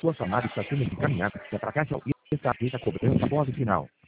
Sua chamada está sendo encaminhada para a caixa e está feita a cobrança após o sinal.